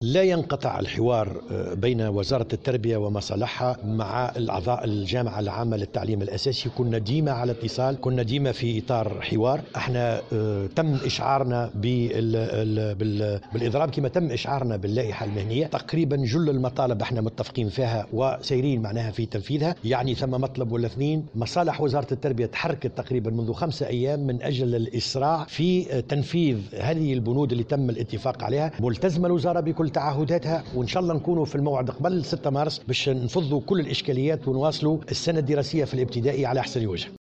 لا ينقطع الحوار بين وزارة التربية ومصالحها مع الأعضاء الجامعة العامة للتعليم الأساسي. كنا ديما على اتصال، كنا ديما في إطار حوار. احنا تم إشعارنا بالإضراب كما تم إشعارنا باللائحة المهنية. تقريبا جل المطالب احنا متفقين فيها وسيرين معناها في تنفيذها. يعني ثم مطلب ولا اثنين. مصالح وزارة التربية تحركت تقريبا منذ 5 أيام من أجل الإسراع في تنفيذ هذه البنود اللي تم الاتفاق عليها. ملتزمة الوزارة بكل تعهداتها، وإن شاء الله نكونوا في الموعد قبل 6 مارس باش نفضوا كل الإشكاليات ونواصلوا السنة الدراسية في الابتدائي على أحسن وجه.